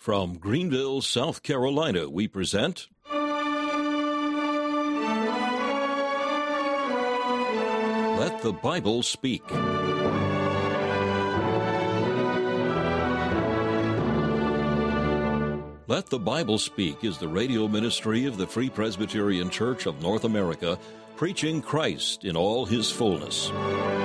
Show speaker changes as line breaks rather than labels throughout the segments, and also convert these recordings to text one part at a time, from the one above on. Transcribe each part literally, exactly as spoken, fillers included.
From Greenville, South Carolina, we present Let the Bible Speak. Let the Bible Speak is the radio ministry of the Free Presbyterian Church of North America, preaching Christ in all his fullness.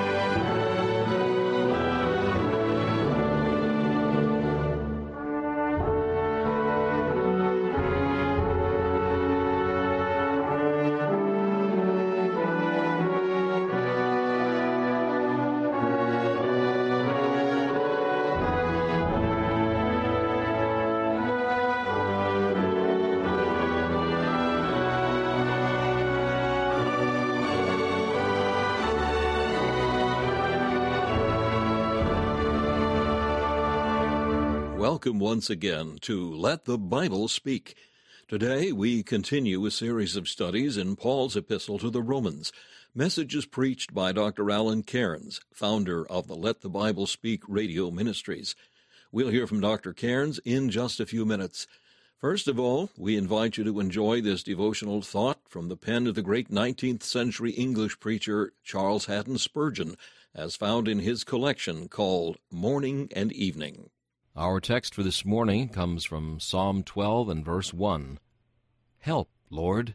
Welcome once again to Let the Bible Speak. Today we continue a series of studies in Paul's epistle to the Romans, messages preached by Doctor Alan Cairns, founder of the Let the Bible Speak radio ministries. We'll hear from Doctor Cairns in just a few minutes. First of all, we invite you to enjoy this devotional thought from the pen of the great nineteenth century English preacher Charles Haddon Spurgeon, as found in his collection called Morning and Evening.
Our text for this morning comes from Psalm twelve and verse one. Help, Lord.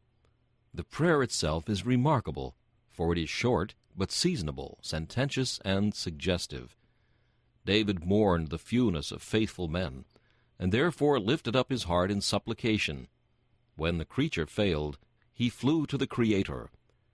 The prayer itself is remarkable, for it is short, but seasonable, sententious, and suggestive. David mourned the fewness of faithful men, and therefore lifted up his heart in supplication. When the creature failed, he flew to the Creator.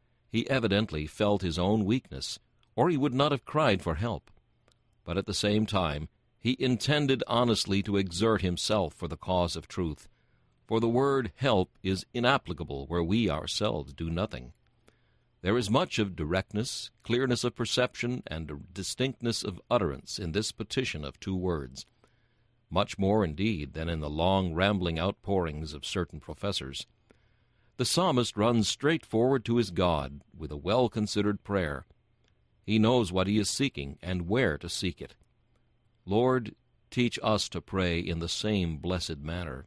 He evidently felt his own weakness, or he would not have cried for help. But at the same time, he intended honestly to exert himself for the cause of truth, for the word help is inapplicable where we ourselves do nothing. There is much of directness, clearness of perception, and distinctness of utterance in this petition of two words, much more indeed than in the long rambling outpourings of certain professors. The psalmist runs straight forward to his God with a well-considered prayer. He knows what he is seeking and where to seek it. Lord, teach us to pray in the same blessed manner.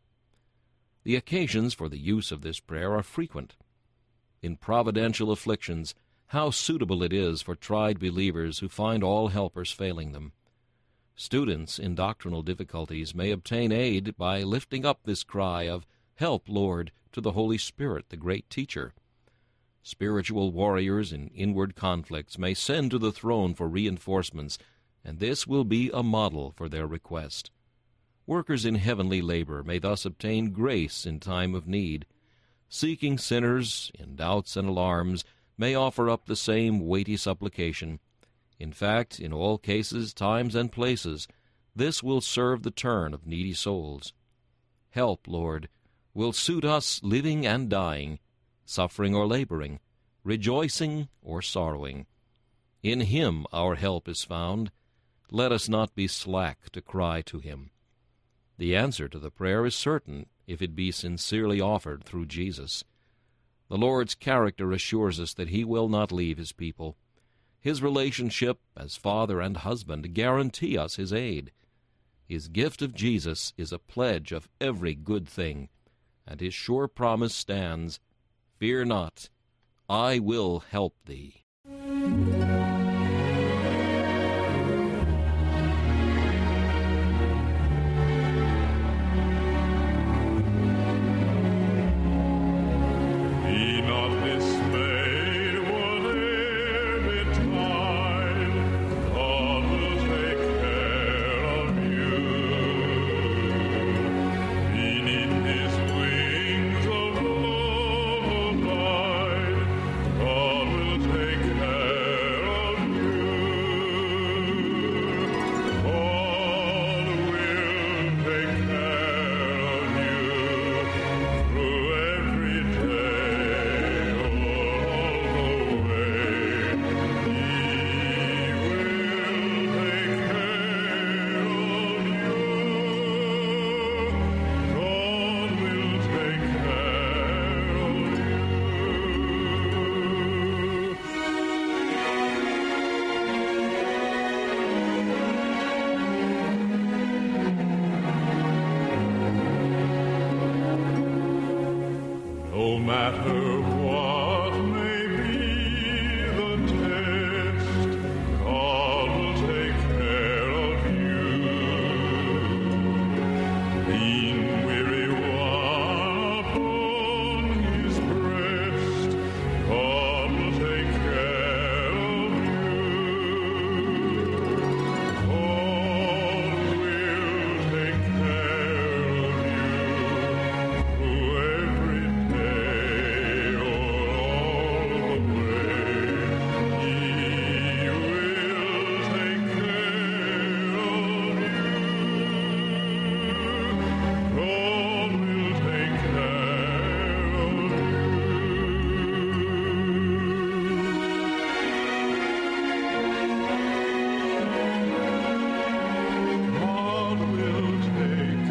The occasions for the use of this prayer are frequent. In providential afflictions, how suitable it is for tried believers who find all helpers failing them. Students in doctrinal difficulties may obtain aid by lifting up this cry of, Help, Lord, to the Holy Spirit, the great teacher. Spiritual warriors in inward conflicts may send to the throne for reinforcements, and this will be a model for their request. Workers in heavenly labor may thus obtain grace in time of need. Seeking sinners in doubts and alarms may offer up the same weighty supplication. In fact, in all cases, times, and places, this will serve the turn of needy souls. Help, Lord, will suit us living and dying, suffering or laboring, rejoicing or sorrowing. In Him our help is found. Let us not be slack to cry to Him. The answer to the prayer is certain if it be sincerely offered through Jesus. The Lord's character assures us that He will not leave His people. His relationship as father and husband guarantee us His aid. His gift of Jesus is a pledge of every good thing, and His sure promise stands, Fear not, I will help thee.
God will take care No matter what may be the test, God will take care of you. Lean, weary one upon his breast, God will take care of you. God will take care of you through every day or all the way. He will take care of you. God will take care of you. God will take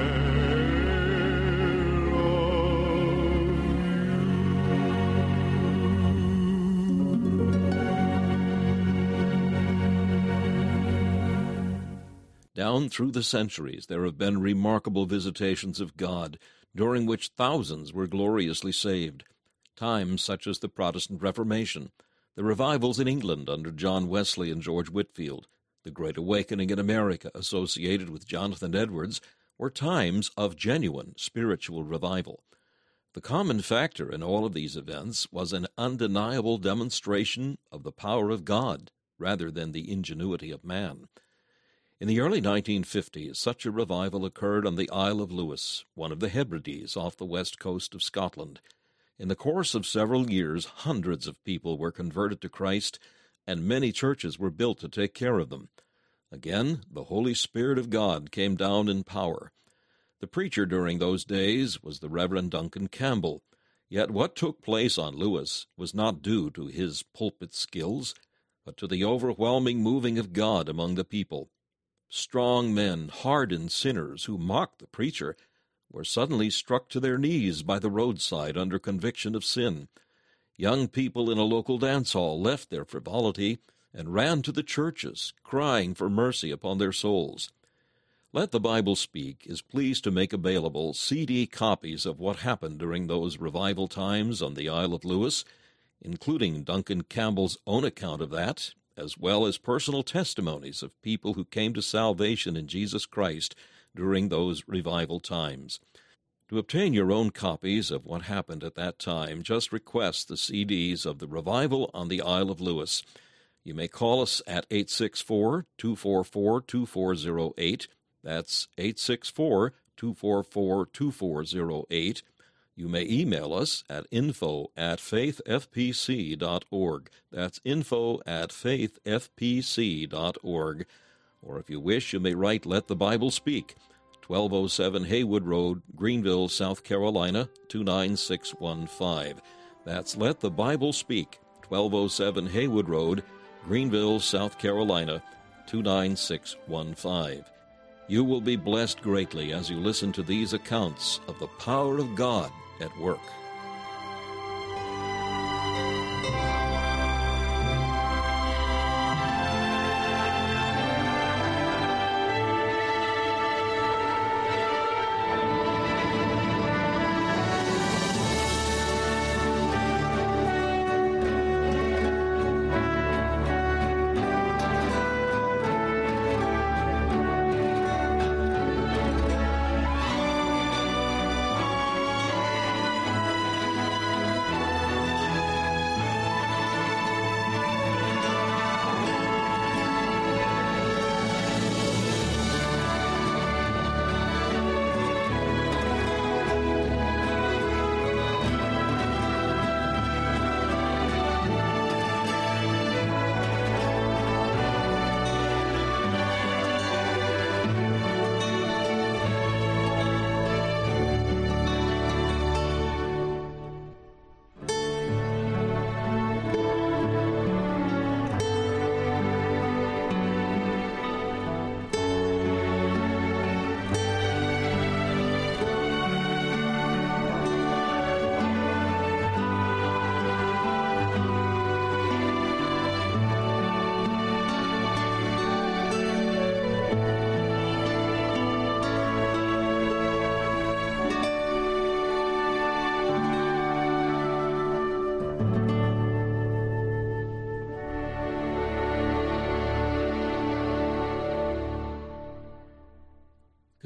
Down through the centuries there have been remarkable visitations of God, during which thousands were gloriously saved. Times such as the Protestant Reformation, the revivals in England under John Wesley and George Whitefield, the Great Awakening in America associated with Jonathan Edwards, were times of genuine spiritual revival. The common factor in all of these events was an undeniable demonstration of the power of God rather than the ingenuity of man. In the early nineteen fifties, such a revival occurred on the Isle of Lewis, one of the Hebrides off the west coast of Scotland. In the course of several years, hundreds of people were converted to Christ, and many churches were built to take care of them. Again, the Holy Spirit of God came down in power. The preacher during those days was the Reverend Duncan Campbell, yet what took place on Lewis was not due to his pulpit skills, but to the overwhelming moving of God among the people. Strong men, hardened sinners who mocked the preacher, were suddenly struck to their knees by the roadside under conviction of sin. Young people in a local dance hall left their frivolity and ran to the churches, crying for mercy upon their souls. Let the Bible Speak is pleased to make available C D copies of what happened during those revival times on the Isle of Lewis, including Duncan Campbell's own account of that, as well as personal testimonies of people who came to salvation in Jesus Christ during those revival times. To obtain your own copies of what happened at that time, just request the C Ds of the Revival on the Isle of Lewis. You may call us at eight six four, two four four, two four zero eight. That's eight six four, two four four, two four zero eight. You may email us at info at faith f p c dot org. That's info at faith f p c dot org. Or if you wish, you may write Let the Bible Speak, twelve oh seven Haywood Road, Greenville, South Carolina, two nine six one five. That's Let the Bible Speak, twelve oh seven Haywood Road, Greenville, South Carolina, two nine six one five. You will be blessed greatly as you listen to these accounts of the power of God at work.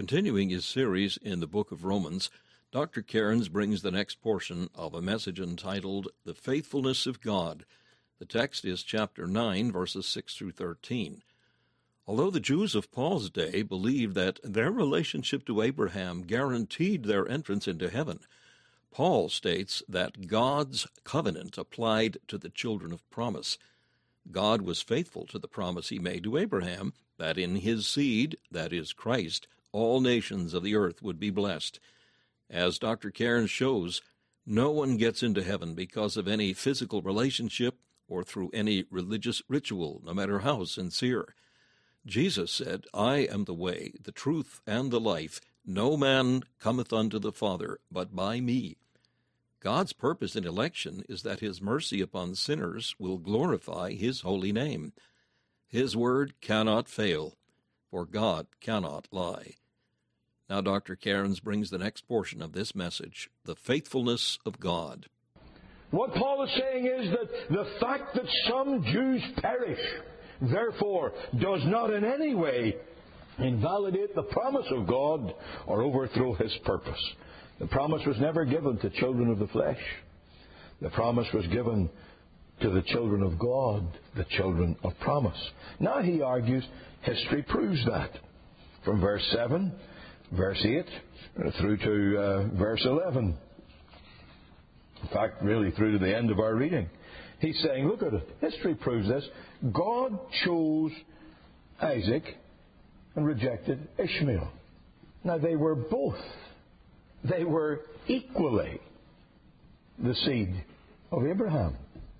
Continuing his series in the book of Romans, Doctor Cairns brings the next portion of a message entitled The Faithfulness of God. The text is chapter nine, verses six through thirteen. Although the Jews of Paul's day believed that their relationship to Abraham guaranteed their entrance into heaven, Paul states that God's covenant applied to the children of promise. God was faithful to the promise he made to Abraham, that in his seed, that is Christ, all nations of the earth would be blessed. As Doctor Cairns shows, no one gets into heaven because of any physical relationship or through any religious ritual, no matter how sincere. Jesus said, I am the way, the truth, and the life. No man cometh unto the Father but by me. God's purpose in election is that his mercy upon sinners will glorify his holy name. His word cannot fail, for God cannot lie. Now Doctor Cairns brings the next portion of this message, the faithfulness of God.
What Paul is saying is that the fact that some Jews perish, therefore, does not in any way invalidate the promise of God or overthrow his purpose. The promise was never given to children of the flesh. The promise was given to the children of God, the children of promise. Now he argues history proves that. From verse seven, verse eight, through to uh, verse eleven. In fact, really through to the end of our reading. He's saying, look at it. History proves this. God chose Isaac and rejected Ishmael. Now they were both. They were equally the seed of Abraham.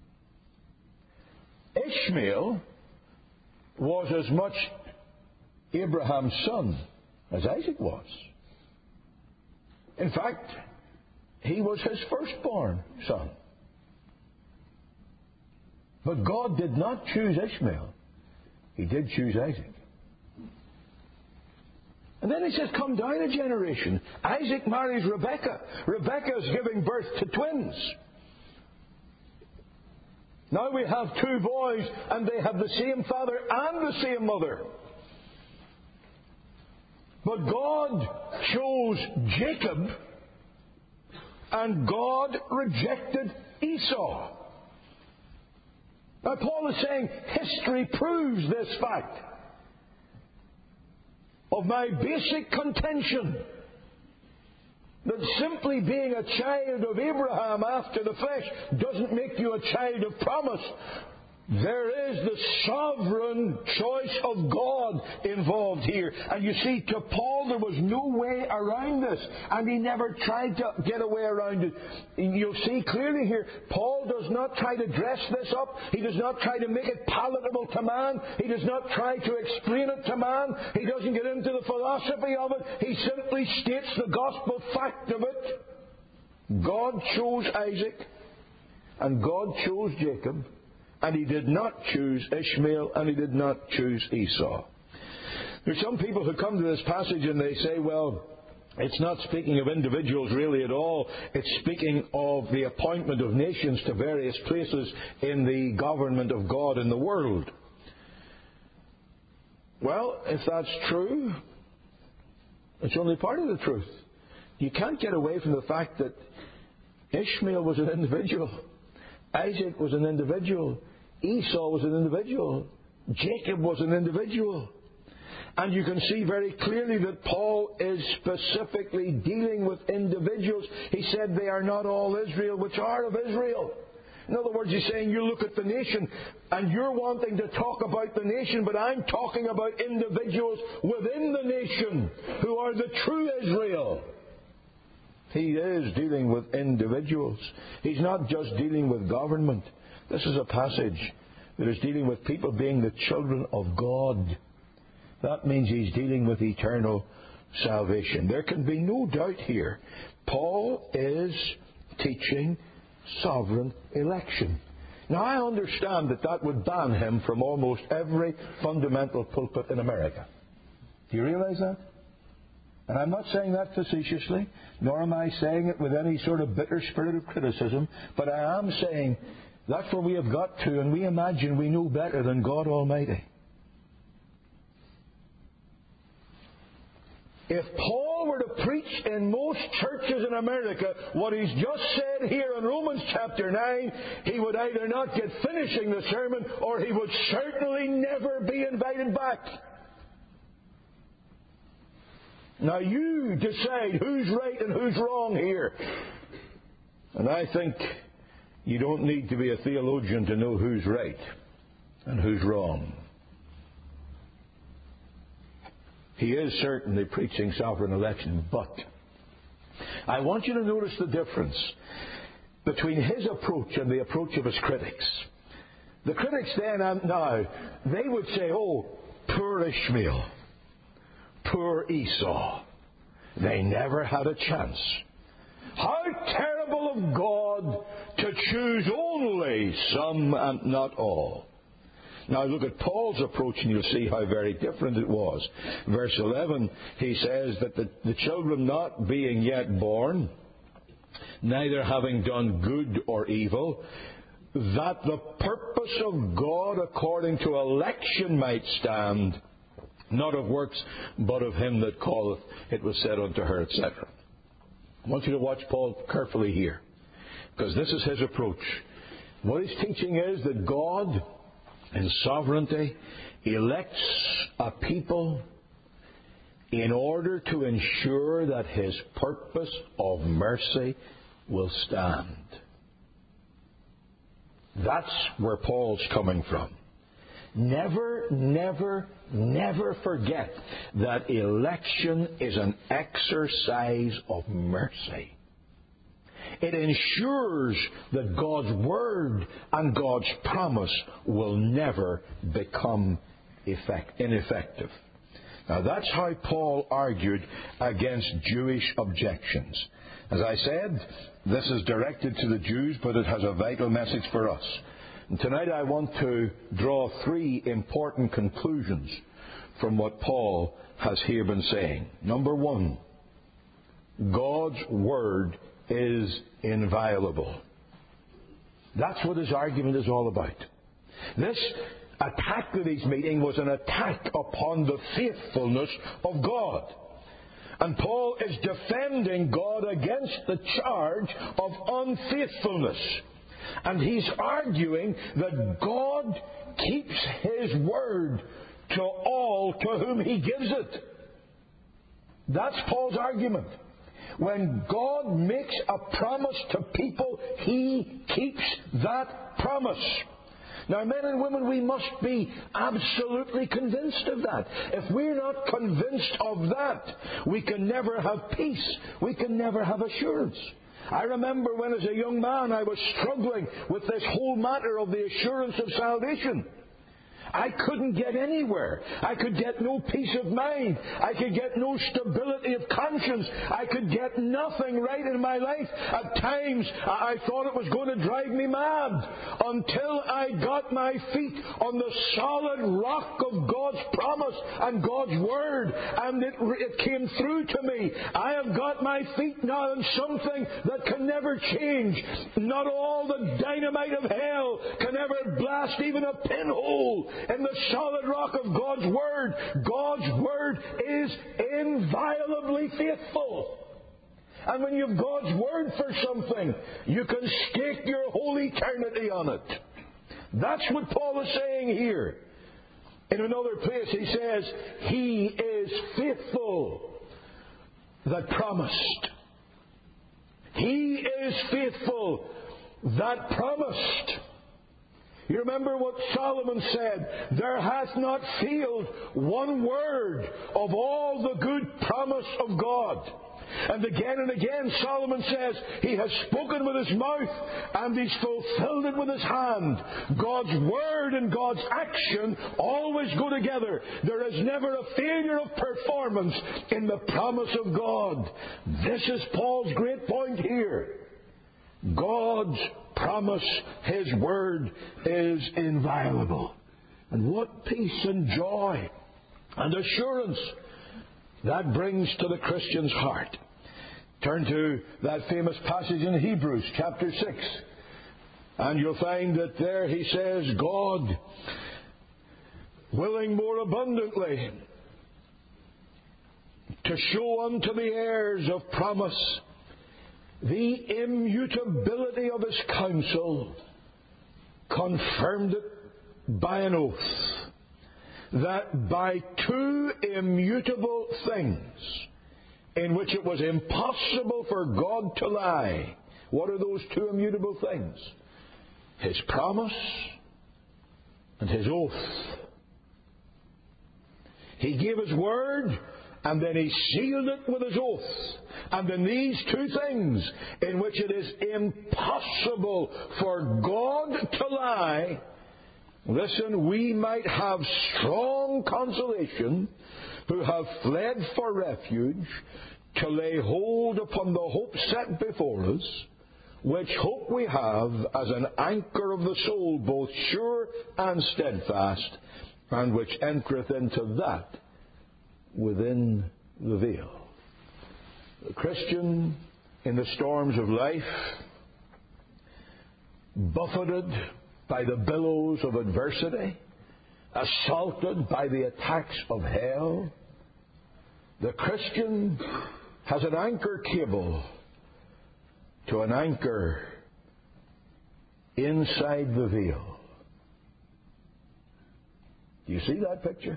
Ishmael was as much Abraham's son as Isaac was. In fact, he was his firstborn son. But God did not choose Ishmael. He did choose Isaac. And then he says, come down a generation. Isaac marries Rebekah. Rebekah is giving birth to twins. Now we have two boys, and they have the same father and the same mother. But God chose Jacob, and God rejected Esau. Now Paul is saying history proves this fact of my basic contention that simply being a child of Abraham after the flesh doesn't make you a child of promise. There is the sovereign choice of God involved here. And you see, to Paul there was no way around this. And he never tried to get a way around it. You'll see clearly here, Paul does not try to dress this up. He does not try to make it palatable to man. He does not try to explain it to man. He doesn't get into the philosophy of it. He simply states the gospel fact of it. God chose Isaac, and God chose Jacob. And he did not choose Ishmael, and he did not choose Esau. There's some people who come to this passage and they say, well, it's not speaking of individuals really at all. It's speaking of the appointment of nations to various places in the government of God in the world. Well, if that's true, it's only part of the truth. You can't get away from the fact that Ishmael was an individual. Isaac was an individual. Esau was an individual. Jacob was an individual. And you can see very clearly that Paul is specifically dealing with individuals. He said they are not all Israel which are of Israel. In other words, he's saying you look at the nation and you're wanting to talk about the nation, but I'm talking about individuals within the nation who are the true Israel. He is dealing with individuals. He's not just dealing with government. This is a passage that is dealing with people being the children of God. That means he's dealing with eternal salvation. There can be no doubt here. Paul is teaching sovereign election. Now, I understand that that would ban him from almost every fundamental pulpit in America. Do you realize that? And I'm not saying that facetiously, nor am I saying it with any sort of bitter spirit of criticism, but I am saying that's where we have got to, and we imagine we know better than God Almighty. If Paul were to preach in most churches in America what he's just said here in Romans chapter nine, he would either not get finishing the sermon or he would certainly never be invited back. Now you decide who's right and who's wrong here. And I think you don't need to be a theologian to know who's right and who's wrong. He is certainly preaching sovereign election, but I want you to notice the difference between his approach and the approach of his critics. The critics then and now, they would say, oh, poor Ishmael, poor Esau, they never had a chance. How terrible of God to choose only some and not all. Now look at Paul's approach and you'll see how very different it was. Verse eleven, he says that the, the children not being yet born, neither having done good or evil, that the purpose of God according to election might stand, not of works, but of him that calleth, it was said unto her, et cetera. I want you to watch Paul carefully here, because this is his approach. What he's teaching is that God, in sovereignty, elects a people in order to ensure that his purpose of mercy will stand. That's where Paul's coming from. Never, never, never forget that election is an exercise of mercy. It ensures that God's word and God's promise will never become effect- ineffective. Now that's how Paul argued against Jewish objections. As I said, this is directed to the Jews, but it has a vital message for us. And tonight I want to draw three important conclusions from what Paul has here been saying. Number one, God's word is inviolable. That's what his argument is all about. This attack that he's making was an attack upon the faithfulness of God. And Paul is defending God against the charge of unfaithfulness. And he's arguing that God keeps his word to all to whom he gives it. That's Paul's argument. When God makes a promise to people, he keeps that promise. Now, men and women, we must be absolutely convinced of that. If we're not convinced of that, we can never have peace. We can never have assurance. I remember when as a young man I was struggling with this whole matter of the assurance of salvation. I couldn't get anywhere. I could get no peace of mind. I could get no stability of conscience. I could get nothing right in my life. At times, I thought it was going to drive me mad until I got my feet on the solid rock of God's promise and God's word, and it, it came through to me. I have got my feet now on something that can never change. Not all the dynamite of hell can ever blast even a pinhole in the solid rock of God's word. God's word is inviolably faithful. And when you've God's word for something, you can stake your whole eternity on it. That's what Paul is saying here. In another place he says, he is faithful that promised. He is faithful that promised. You remember what Solomon said, there hath not failed one word of all the good promise of God. And again and again Solomon says, he has spoken with his mouth and he's fulfilled it with his hand. God's word and God's action always go together. There is never a failure of performance in the promise of God. This is Paul's great point here. God's promise, his word, is inviolable. And what peace and joy and assurance that brings to the Christian's heart. Turn to that famous passage in Hebrews chapter six. And you'll find that there he says, God, willing more abundantly to show unto the heirs of promise the immutability of his counsel, confirmed it by an oath, that by two immutable things in which it was impossible for God to lie. What are those two immutable things? His promise and his oath. He gave his word, and then he sealed it with his oath. And in these two things, in which it is impossible for God to lie, listen, we might have strong consolation who have fled for refuge to lay hold upon the hope set before us, which hope we have as an anchor of the soul, both sure and steadfast, and which entereth into that within the veil. The Christian in the storms of life, buffeted by the billows of adversity, assaulted by the attacks of hell, the Christian has an anchor cable to an anchor inside the veil. Do you see that picture?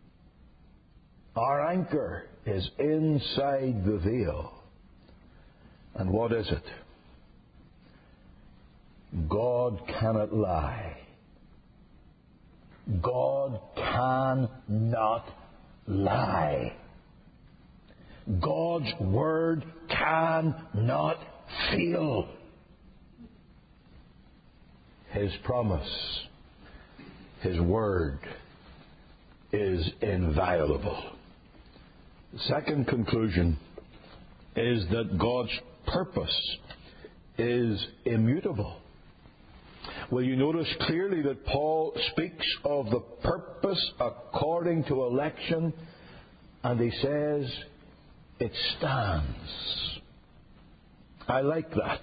Our anchor is inside the veil. And what is it? God cannot lie. God cannot lie. God's word cannot fail. His promise, his word is inviolable. The second conclusion is that God's purpose is immutable. Well, you notice clearly that Paul speaks of the purpose according to election, and he says it stands. I like that.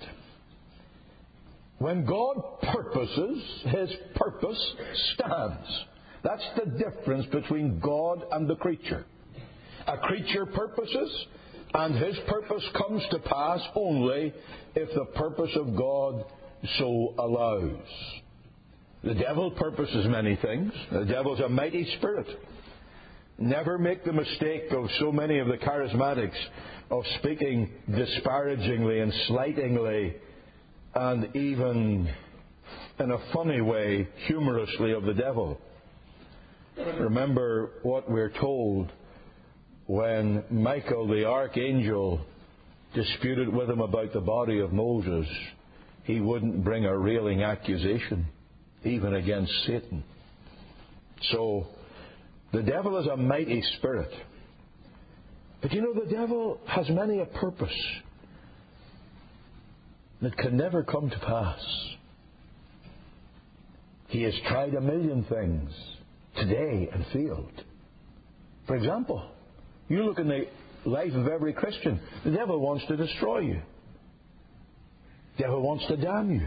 When God purposes, his purpose stands. That's the difference between God and the creature. A creature purposes, and his purpose comes to pass only if the purpose of God so allows. The devil purposes many things. The devil's a mighty spirit. Never make the mistake of so many of the charismatics of speaking disparagingly and slightingly and even in a funny way, humorously, of the devil. Remember what we're told when Michael the archangel disputed with him about the body of Moses. He wouldn't bring a railing accusation, even against Satan. So, the devil is a mighty spirit. But you know, the devil has many a purpose that can never come to pass. He has tried a million things today and failed. For example, you look in the life of every Christian, the devil wants to destroy you. The devil wants to damn you.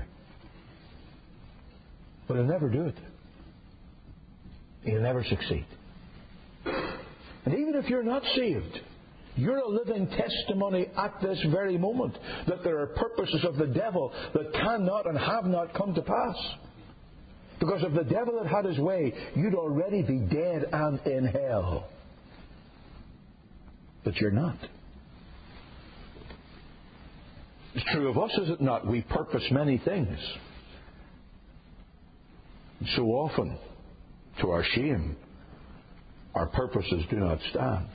But he'll never do it. He'll never succeed. And even if you're not saved, you're a living testimony at this very moment that there are purposes of the devil that cannot and have not come to pass. Because if the devil had had his way, you'd already be dead and in hell. But you're not. It's true of us, is it not? We purpose many things. So often, to our shame, our purposes do not stand.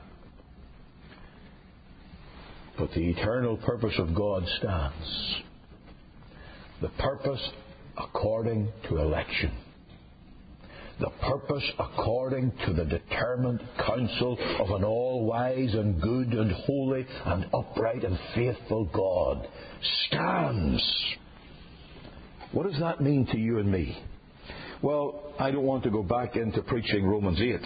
But the eternal purpose of God stands. The purpose according to election. The purpose according to the determined counsel of an all-wise and good and holy and upright and faithful God stands. What does that mean to you and me? Well, I don't want to go back into preaching Romans eight.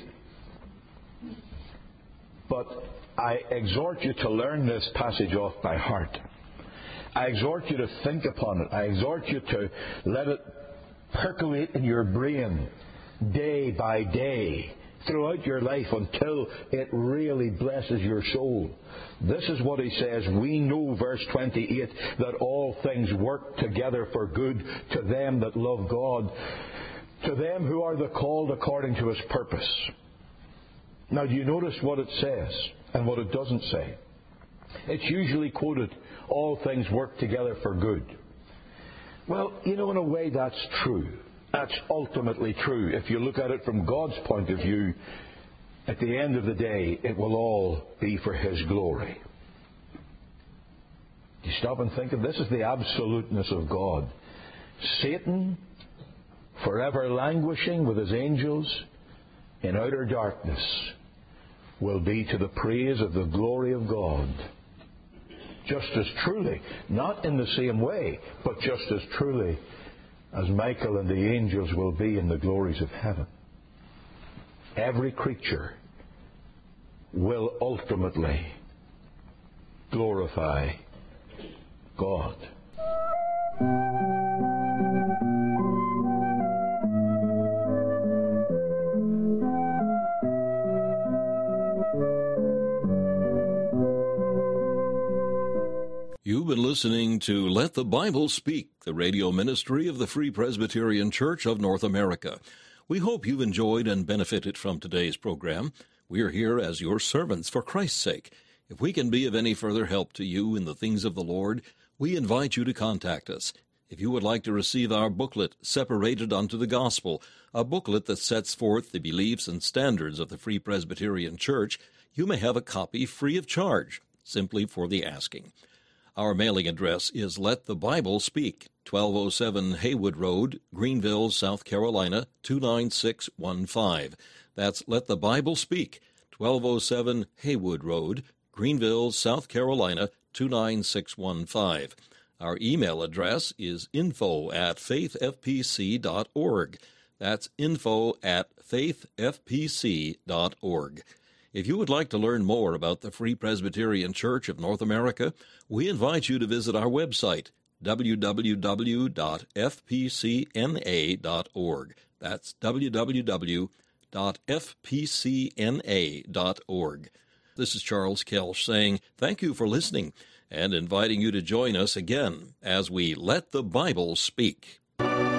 But I exhort you to learn this passage off by heart. I exhort you to think upon it. I exhort you to let it percolate in your brain day by day, throughout your life until it really blesses your soul. This is what he says. We know, verse twenty-eight, that all things work together for good to them that love God, to them who are the called according to his purpose. Now, do you notice what it says and what it doesn't say? It's usually quoted, all things work together for good. Well, you know, in a way that's true. That's ultimately true. If you look at it from God's point of view, at the end of the day, it will all be for his glory. You stop and think of this is the absoluteness of God. Satan, forever languishing with his angels in outer darkness, will be to the praise of the glory of God. Just as truly, not in the same way, but just as truly as Michael and the angels will be in the glories of heaven. Every creature will ultimately glorify God.
You've been listening to Let the Bible Speak, the radio ministry of the Free Presbyterian Church of North America. We hope you've enjoyed and benefited from today's program. We are here as your servants for Christ's sake. If we can be of any further help to you in the things of the Lord, we invite you to contact us. If you would like to receive our booklet, Separated unto the Gospel, a booklet that sets forth the beliefs and standards of the Free Presbyterian Church, you may have a copy free of charge, simply for the asking. Our mailing address is Let the Bible Speak, twelve oh seven Haywood Road, Greenville, South Carolina, two nine six one five. That's Let the Bible Speak, twelve oh seven Haywood Road, Greenville, South Carolina, two nine six one five. Our email address is info at faithfpc dot org. That's info at faithfpc dot org. If you would like to learn more about the Free Presbyterian Church of North America, we invite you to visit our website, w w w dot f p c n a dot org. That's w w w dot f p c n a dot org. This is Charles Kelsch saying thank you for listening and inviting you to join us again as we Let the Bible Speak.